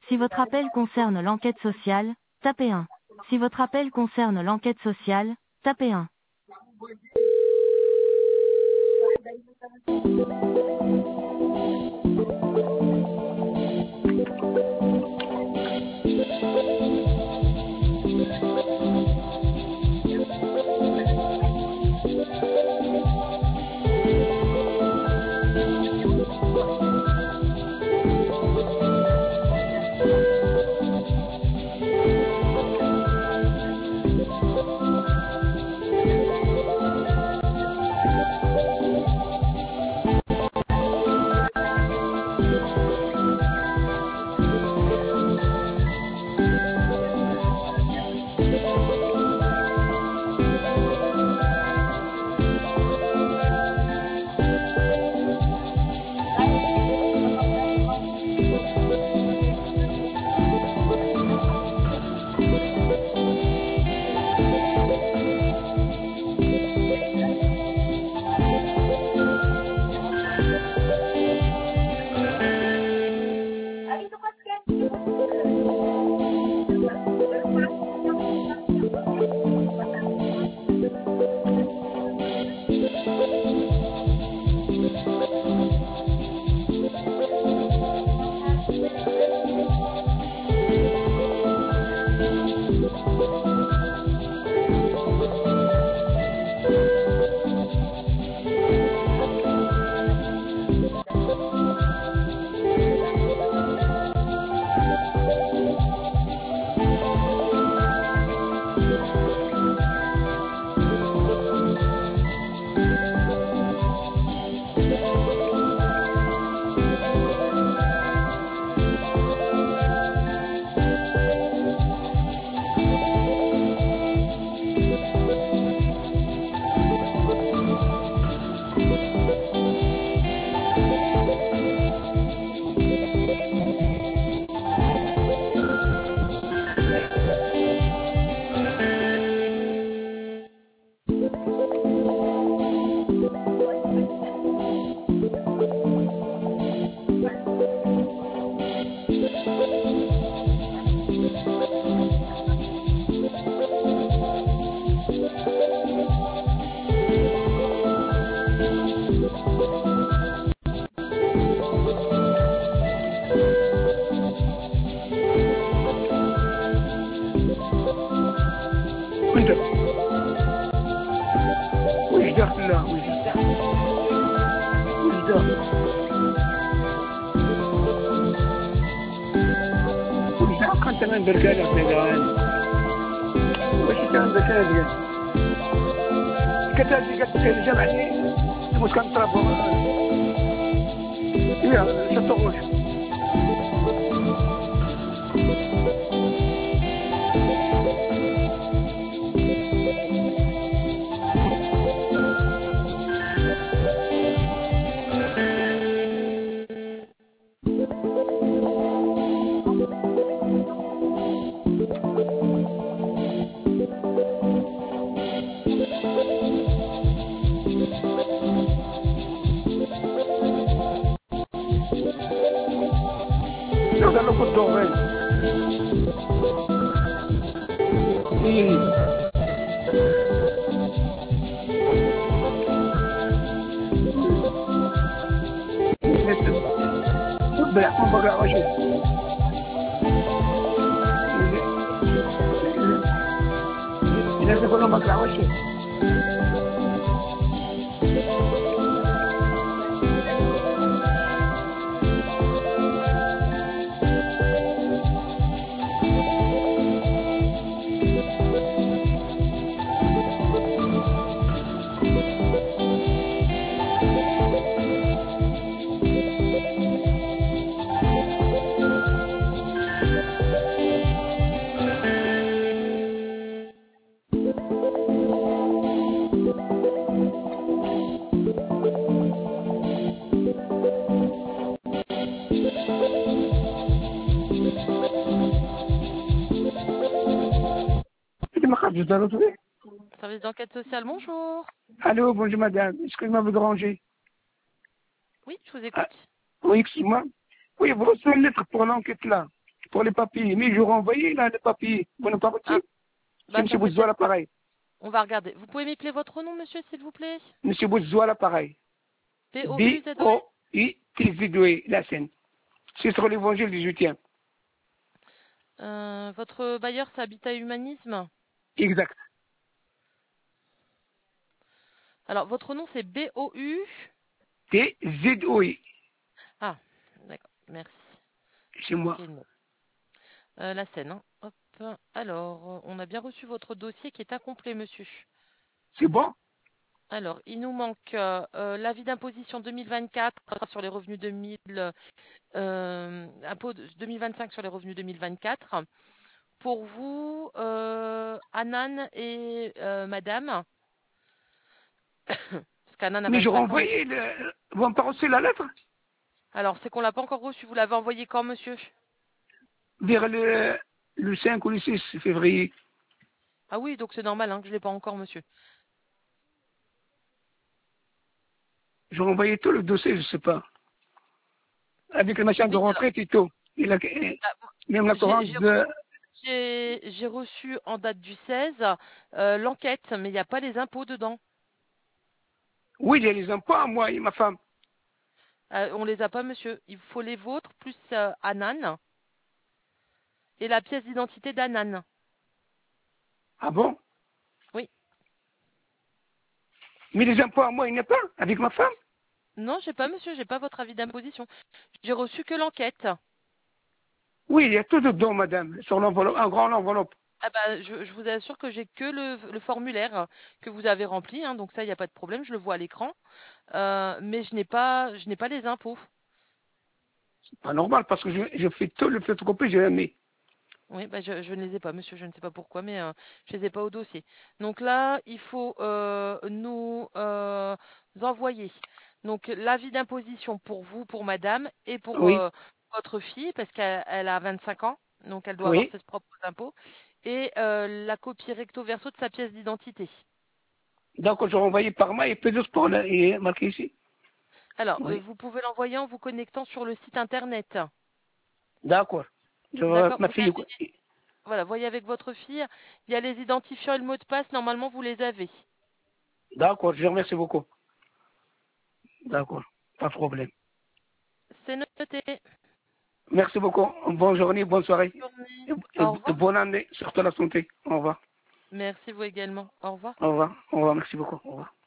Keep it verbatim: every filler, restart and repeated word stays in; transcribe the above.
Si votre appel concerne l'enquête sociale, tapez un. Si votre appel concerne l'enquête sociale, tapez un. وانت وش دخل له وش دخل وش دخل وش دخل انت من بركانك نقال وش كان بركانك كتابي قد كان جمعني مش كان طربه يا شطوش Lo puto ver. Y بيحكم بقى وشي لازم كلهم بقى وشي Service d'enquête sociale, bonjour. Allô, bonjour madame. Excusez-moi de vous déranger. Oui, je vous écoute. Ah, oui, excusez-moi. Oui, vous recevez une lettre pour l'enquête là. pour les papiers. Mais je renvoyé là les papiers. Vous n'avez pas reçu? Ah, C'est bah, M. ça, c'est Bouzoual peut-être- l'appareil. On va regarder. Vous pouvez m'épeler votre nom, monsieur, s'il vous plaît? M. Bouzoual l'appareil. P O B U Z O O I T Z O E, la scène. C'est sur l'évangile du huitième. Euh, votre bailleur, c'est Habitat Humanisme. Exact. Alors, votre nom, c'est B O U. T Z O E. Ah, d'accord, merci. Chez moi. Ok, non. Euh, la scène, hein. Hop. Alors, on a bien reçu votre dossier qui est incomplet, monsieur. C'est bon? Alors, il nous manque euh, euh, l'avis d'imposition deux mille vingt-quatre sur les revenus deux mille, euh, impôt de- deux mille vingt-cinq sur les revenus deux mille vingt-quatre. Pour vous, euh, Anan et euh, madame, parce qu'Anan a Mais je vingt-cinq ans. renvoyé le... Vous n'avez pas reçu la lettre? Alors, c'est qu'on l'a pas encore reçu. Vous l'avez envoyé quand, monsieur? Vers le, le cinq ou le six février. Ah oui, donc c'est normal hein, que je l'ai pas encore, monsieur. J'ai renvoyé tout le dossier, je sais pas. Avec le machin de Oui, alors, retraite et tout. Et la- ah, même la j'ai courante j'ai- de... j'ai- j'ai reçu en date du seize euh, l'enquête, mais il n'y a pas les impôts dedans. Oui, il y a les impôts, moi et ma femme. Euh, on les a pas, monsieur. Il faut les vôtres plus euh, Anan et la pièce d'identité d'Anan. Ah bon? Oui. Mais les impôts à moi, il n'y a pas, avec ma femme? Non, j'ai pas, monsieur. J'ai pas votre avis d'imposition. J'ai reçu que l'enquête. Oui, il y a tout dedans, madame, sur l'enveloppe, un grand enveloppe. Ah bah, je, je vous assure que j'ai que le, le formulaire que vous avez rempli, hein, donc ça, il n'y a pas de problème, je le vois à l'écran. Euh, mais je n'ai pas, je n'ai pas les impôts. C'est pas normal, parce que je, je fais tout le photocopie, j'ai mis. Oui, bah je, je ne les ai pas, monsieur, je ne sais pas pourquoi, mais euh, je les ai pas au dossier. Donc là, il faut euh, nous euh, envoyer donc l'avis d'imposition pour vous, pour madame, et pour Oui, euh, votre fille, parce qu'elle elle a vingt-cinq ans, donc elle doit avoir oui. ses propres impôts, et euh, la copie recto verso de sa pièce d'identité. Donc, je renvoyé par mail et P deux pour là, il est marqué ici. Alors, euh, Oui. vous pouvez l'envoyer en vous connectant sur le site internet. D'accord. Je vois D'accord? ma Vous fille, quoi. allez, voilà, voyez avec votre fille, il y a les identifiants et le mot de passe, normalement vous les avez. D'accord, je vous remercie beaucoup. D'accord, pas de problème. C'est noté. Merci beaucoup. Bonne journée, bonne soirée. Bonne journée. Et, et- Au et revoir. bonne année, surtout la santé. Au revoir. Merci vous également. Au revoir. Au revoir. Au revoir, merci beaucoup. Au revoir.